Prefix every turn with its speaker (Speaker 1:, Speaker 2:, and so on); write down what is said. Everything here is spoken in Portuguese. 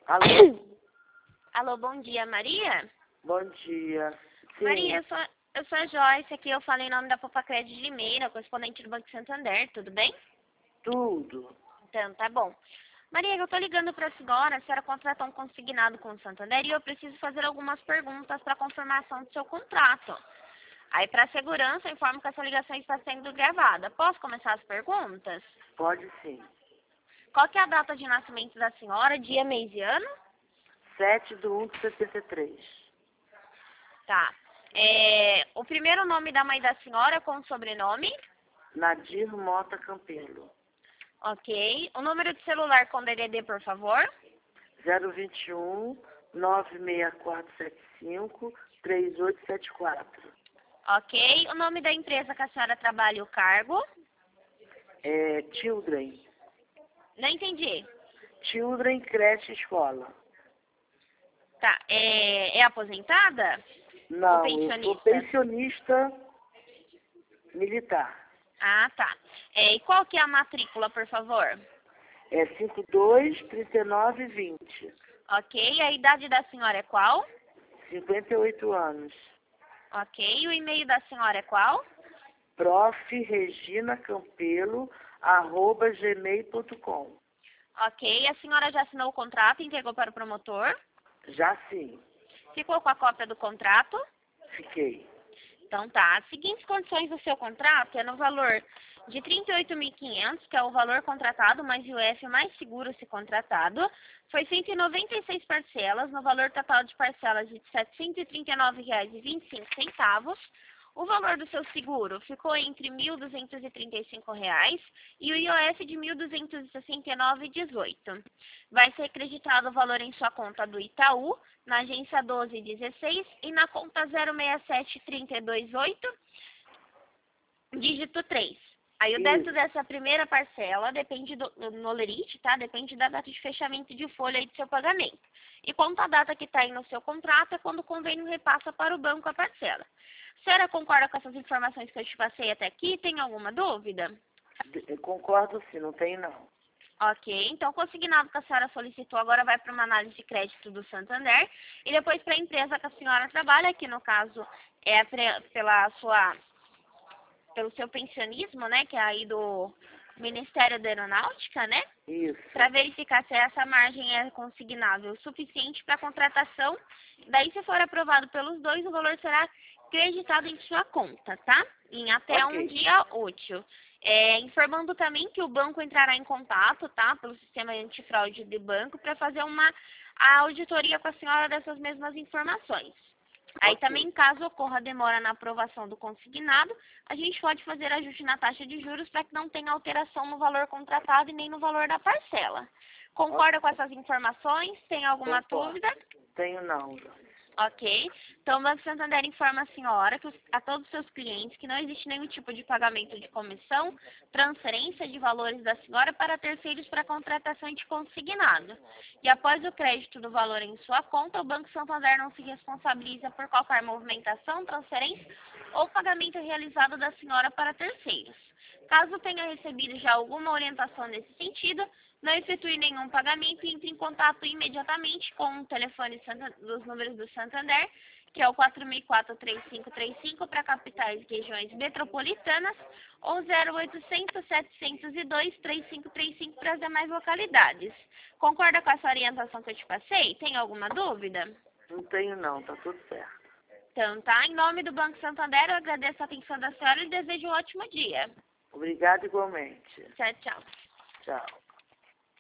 Speaker 1: Alô?
Speaker 2: Alô, bom dia, Maria?
Speaker 1: Bom dia. Sim.
Speaker 2: Maria, eu sou a Joyce, aqui eu falei em nome da Popacred de Limeira, correspondente do Banco Santander, tudo bem?
Speaker 1: Tudo.
Speaker 2: Então, tá bom. Maria, eu tô ligando para a senhora contratou um consignado com o Santander e eu preciso fazer algumas perguntas para confirmação do seu contrato. Aí, para segurança, eu informo que essa ligação está sendo gravada. Posso começar as perguntas?
Speaker 1: Pode sim.
Speaker 2: Qual que é a data de nascimento da senhora, dia, mês e ano?
Speaker 1: 7/1/73.
Speaker 2: Tá. O primeiro nome da mãe da senhora com o sobrenome?
Speaker 1: Nadir Mota Campelo.
Speaker 2: Ok. O número de celular com DDD, por favor?
Speaker 1: 021 96475 3874.
Speaker 2: Ok. O nome da empresa que a senhora trabalha e o cargo?
Speaker 1: Children.
Speaker 2: Não entendi.
Speaker 1: Children Creche Escola.
Speaker 2: Tá. É aposentada?
Speaker 1: Não,
Speaker 2: Ou
Speaker 1: eu sou
Speaker 2: pensionista?
Speaker 1: pensionista militar.
Speaker 2: Ah, tá. E qual que é a matrícula, por favor?
Speaker 1: 523920.
Speaker 2: Ok. A idade da senhora é qual?
Speaker 1: 58 anos.
Speaker 2: Ok. E o e-mail da senhora é qual?
Speaker 1: profreginacampelo@gmail.com.
Speaker 2: Ok. A senhora já assinou o contrato e entregou para o promotor?
Speaker 1: Já sim,
Speaker 2: Ficou com a cópia do contrato?
Speaker 1: fiquei.
Speaker 2: Então tá, as seguintes condições do seu contrato é no valor de 38.500, que é o valor contratado, mais IOF mais seguro se contratado. Foi 196 parcelas, no valor total de parcelas de R$ 739,25. O valor do seu seguro ficou entre R$ 1.235 e o IOF de R$ 1.269,18. Vai ser acreditado o valor em sua conta do Itaú, na agência 1216 e na conta 067328, dígito 3. Aí o débito dessa primeira parcela depende no lerite, tá? Depende da data de fechamento de folha e do seu pagamento. E quanto a data que está aí no seu contrato é quando o convênio repassa para o banco a parcela. A senhora concorda com essas informações que eu te passei até aqui? Tem alguma dúvida?
Speaker 1: Eu concordo sim, não tem não.
Speaker 2: Ok, então o consignado que a senhora solicitou agora vai para uma análise de crédito do Santander e depois para a empresa que a senhora trabalha, que no caso é pelo seu pensionismo, né, que é aí do Ministério da Aeronáutica, né,
Speaker 1: Isso.
Speaker 2: para verificar se essa margem é consignável o suficiente para a contratação. Daí, se for aprovado pelos dois, o valor será creditado em sua conta, tá? Em até um dia útil. Informando também que o banco entrará em contato, tá? Pelo sistema antifraude do banco, para fazer a auditoria com a senhora dessas mesmas informações. Aí também, caso ocorra demora na aprovação do consignado, a gente pode fazer ajuste na taxa de juros para que não tenha alteração no valor contratado e nem no valor da parcela. Concorda com essas informações? Tem alguma dúvida?
Speaker 1: Tenho não.
Speaker 2: Ok. Então, o Banco Santander informa a senhora, a todos os seus clientes, que não existe nenhum tipo de pagamento de comissão, transferência de valores da senhora para terceiros para contratação de consignado. E após o crédito do valor em sua conta, o Banco Santander não se responsabiliza por qualquer movimentação, transferência ou pagamento realizado da senhora para terceiros. Caso tenha recebido já alguma orientação nesse sentido, não efetue nenhum pagamento e entre em contato imediatamente com o telefone dos números do Santander, que é o 4004-3535 para capitais e regiões metropolitanas, ou 0800-702-3535 para as demais localidades. Concorda com essa orientação que eu te passei? Tem alguma dúvida?
Speaker 1: Não tenho não, tá tudo certo.
Speaker 2: Então, tá? Em nome do Banco Santander, eu agradeço a atenção da senhora e desejo um ótimo dia.
Speaker 1: Obrigada igualmente.
Speaker 2: Tchau, tchau.
Speaker 1: Tchau.